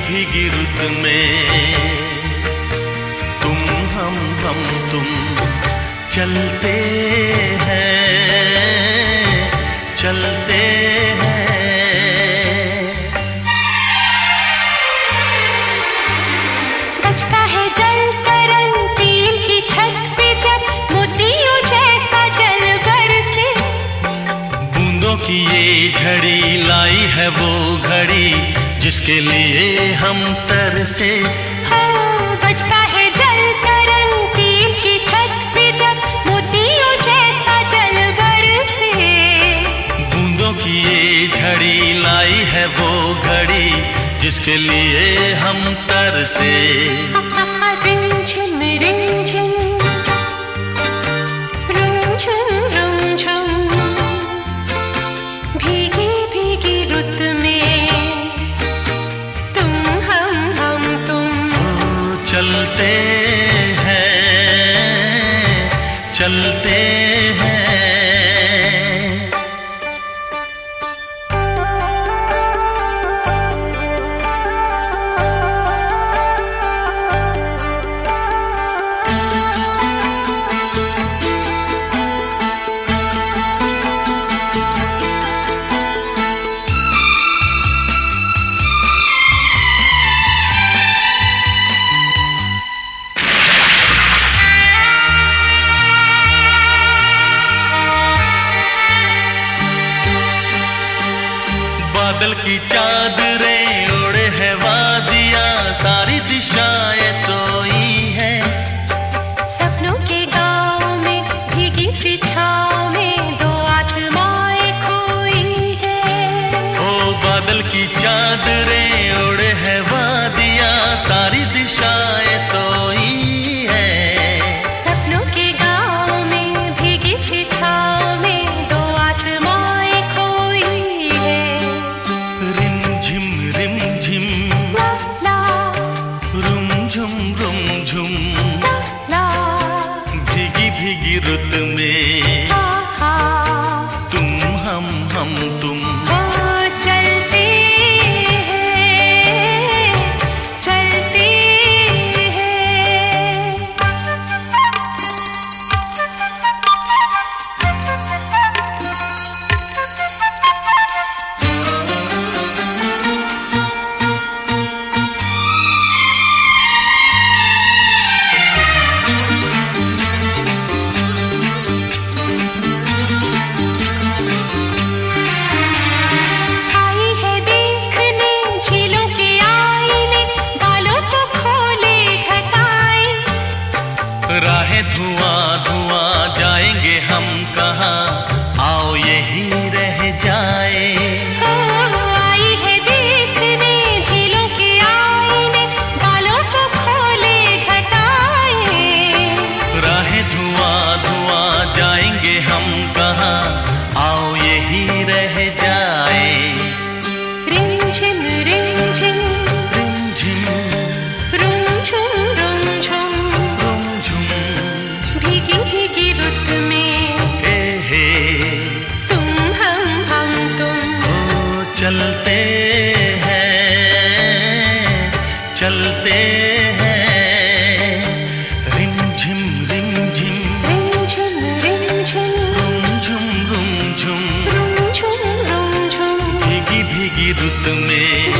भीगी रुत में तुम हम तुम चलते चलते हैं। बजता है जल तरंग टीम की छत पे जब मोतियों जैसा जल बरसे। बूंदों की ये झड़ी लाई है वो घड़ी जिसके लिए हम तरसे। हाँ, बजता है जल तरंग टीम की छत पे जब मोतियों जैसा जल बरसे। बूंदों की ये झड़ी लाई है वो घड़ी जिसके लिए हम तरसे। रिमझिम रिमझिम रुमझुम रुमझुम भीगी भीगी रुत में तुम हम तुम चलते चलते हैं। बादल की चादरें ओढ़े है वादियाँ सारी दिशाएं सोई हैं। सपनों के गाँव में भीगी सी छाँव में दो आत्माएं खोई है। ओ बादल की चादरें ओढ़े है वादियाँ सारी दिशाएं सोई हैं। सपनों के गाँव में भीगी सी छाँव में दो आत्माएं खोई है। रिमझिम रिमझिम ला ला रुमझुम रुमझुम ला भीगी भीगी रुत में आहा तुम हम तुम चलते हैं चलते आई है देखने झीलों के आईने बालों को खोले घटाए। राहें धुआं धुआं जाएंगे हम कहाँ आओ यही रह जाए। आई है देखने झीलों के आईने बालों को खोले घटाए। राहें धुआं धुआं जाएंगे हम कहाँ आओ यही रह जाए। रिमझिम रिमझिम रिमझिम रुमझुम रुमझुम रुमझुम भीगी भीगी रुत में हे तुम हम तुम ओ चलते चलते हैं। रिमझिम रिमझिम रिमझिम रिमझिम रुमझुम रुमझुम रुमझुम रुमझुम भीगी भीगी रुत में